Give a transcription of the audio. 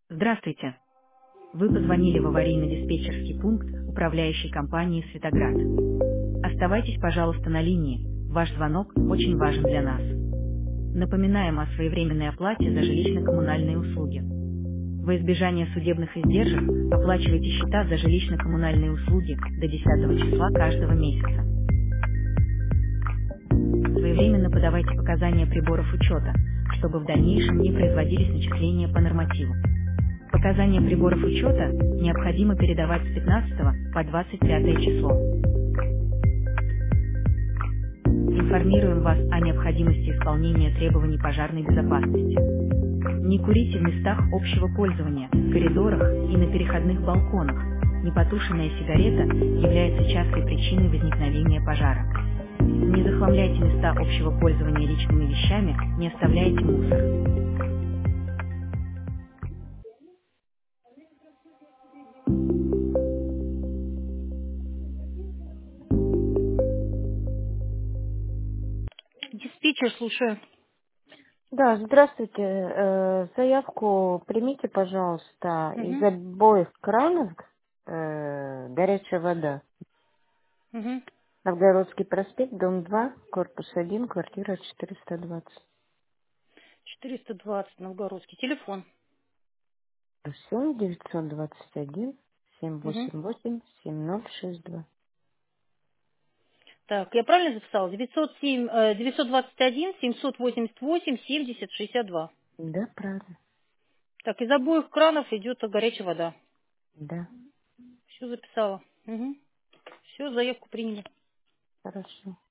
Здравствуйте. Вы позвонили в аварийно-диспетчерский пункт управляющей компании «Светоград». Оставайтесь, пожалуйста, на линии. Ваш звонок очень важен для нас. Напоминаем о своевременной оплате за жилищно-коммунальные услуги. Во избежание судебных издержек оплачивайте счета за жилищно-коммунальные услуги до 10 числа каждого месяца. Своевременно подавайте показания приборов учета, чтобы в дальнейшем не производились начисления по нормативу. Показания приборов учета необходимо передавать с 15 по 25 число. Информируем вас о необходимости исполнения требований пожарной безопасности. Не курите в местах общего пользования, в коридорах и на переходных балконах. Непотушенная сигарета является частой причиной возникновения пожара. Не захламляйте места общего пользования личными вещами, не оставляйте мусор. Диспетчер, слушаю. Да, здравствуйте. Заявку примите, пожалуйста, из Угу, обоих кранов горячая вода. угу. Новгородский проспект, дом 2, корпус 1, квартира 420. 420, Новгородский. Телефон. 7 921 Угу. 788 7062. Так, я правильно записала? 907, 921 788 70 62. Да, правда. Так, из обоих кранов идет горячая вода. Да, Все записала. Угу. Все, заявку приняли. хорошо.